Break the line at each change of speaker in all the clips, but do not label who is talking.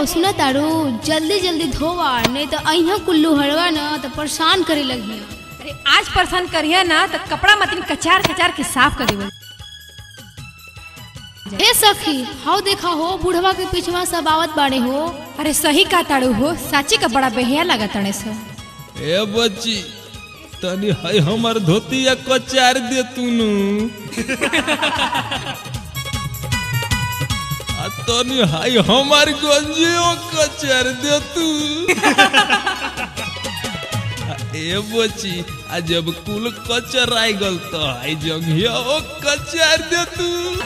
सुना तारू जल्दी जल्दी धोवा नहीं तो अहिया कुल्लू हड़वा न तो परेशान करे लगी।
अरे आज परेशान करिए ना तो कपड़ा मतीन कचार कचार के साफ कर देवल।
ए सखी हाउ देखा हो बुढ़वा के पीछवा सब आवत बाड़े हो।
अरे सही का ताड़ू हो, साची का बड़ा बेहिया लगा तड़े से।
ए बच्ची तनी है हमार धोतिया कचार दे तूनु आ तनी है हमार गंजियो कचार दे तू ए बच्ची आ जब कुल कचर आई गल तो है जंघिया ओ कचार दे तू।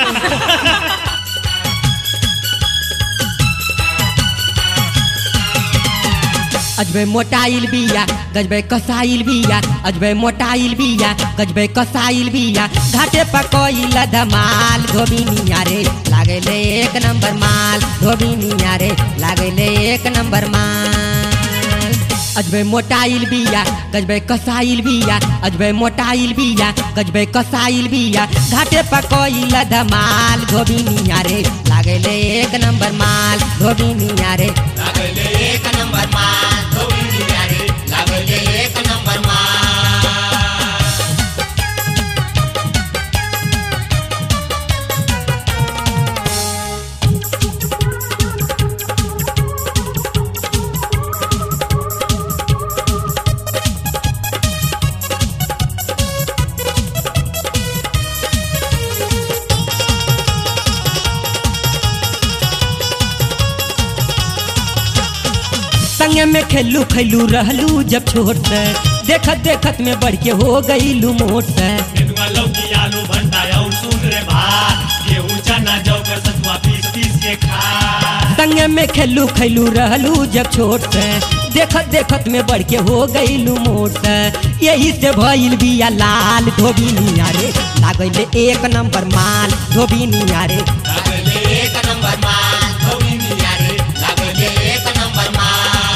अजबे मोटाइल बिया गजबे कसाइल बिया, अजबे मोटाइल बिया गजबे कसाइल बिया, घाटे पकोइल धमाल धोबिनिया रे लागले एक नंबर माल, धोबिनिया रे लागले एक नंबर माल। अजबे मोटाइल बिया गजबे कसाइल बिया, अजबे मोटाइल बिया गजबे कसाइल बिया, घाटे पकोइल धमाल धोबिनिया रे लागले एक नंबर माल, धोबिनिया रे लागले एक नंबर माल, धोबिनिया रे लागले एक नंबर माल। संगे में खेलू खैलू रहलू जब छोट से, देखत देखत में बढ़ के हो गईलू मोट से। संगे में खेलू खैलू रहलू जब छोट से, देखत देखत में बढ़ के हो गईलू मोट से। यही से भइल बिया लाल धोबिनिया रे लागले एक नंबर माल, धोबिनिया रे लागले एक नंबर माल, धोबिनिया रे लागले एक नंबर माल।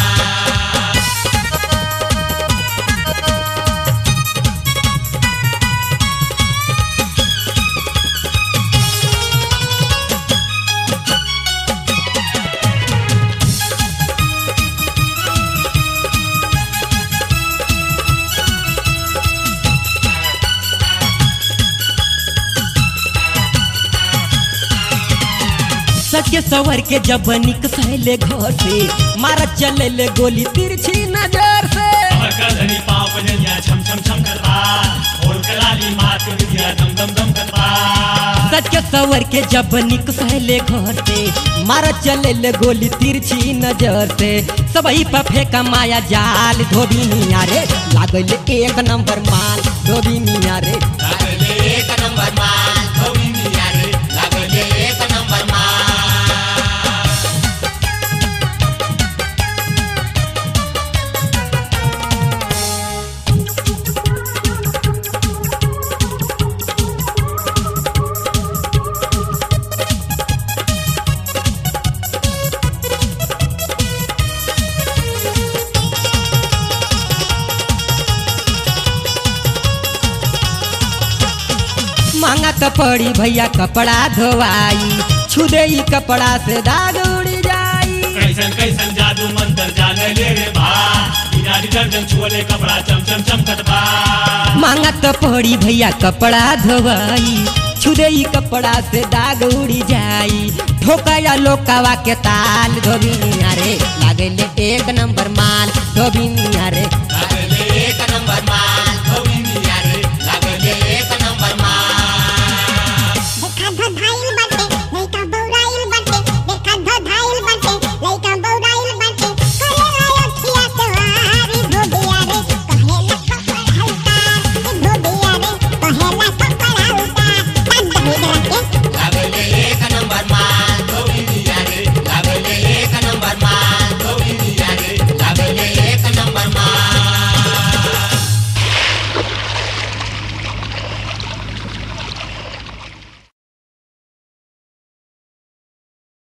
सच के सवर के जब निक सहले घर से, मारा चले ले गोली तिरछी नजर से। सच के सवर के जब निक सहले घर से, मारा चले ले गोली तिरछी नजर से। सबही पे फेंका माया जाल, धोबिनिया रे लागले एक नंबर माल, धोबिनिया रे लागले एक नंबर माल, धोबिनिया रे लागले एक नंबर माल। महंगा कपड़ी भैया कपड़ा धोवाई, छुदे ही कपड़ा से दाग उड़ी जाई।
कैसन कैसन जादू मंत्र जाने रे बा, बिना डिटर्जेंट छुअले कपड़ा चम चम चमकत बा।
महंगा कपड़ी भैया कपड़ा धोवाई, छुदे ही कपड़ा से दाग उड़ी जाई। ठोका या लोकावा के ताल, धोबिनिया रे लागले एक नंबर